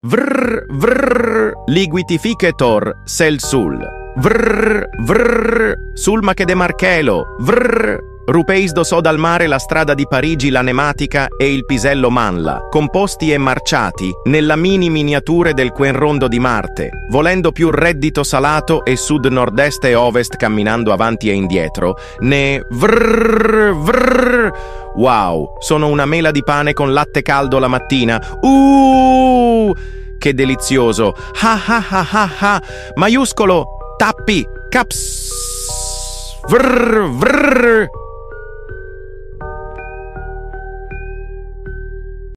Vrr, vrr, liguitificator, sel sul. Vrr, vrr, sulma che de Marchelo. Vrr. Rupeis so dal mare la strada di Parigi, la nematica e il pisello Manla, composti e marciati nella mini miniature del Quenrondo di Marte, volendo più reddito salato e sud-nord-est e ovest camminando avanti e indietro, ne vrrr, vrrr. Wow, sono una mela di pane con latte caldo la mattina. Che delizioso! Ha ha ha ha ha! Maiuscolo! Tappi! Caps! Vrrr, vrrr.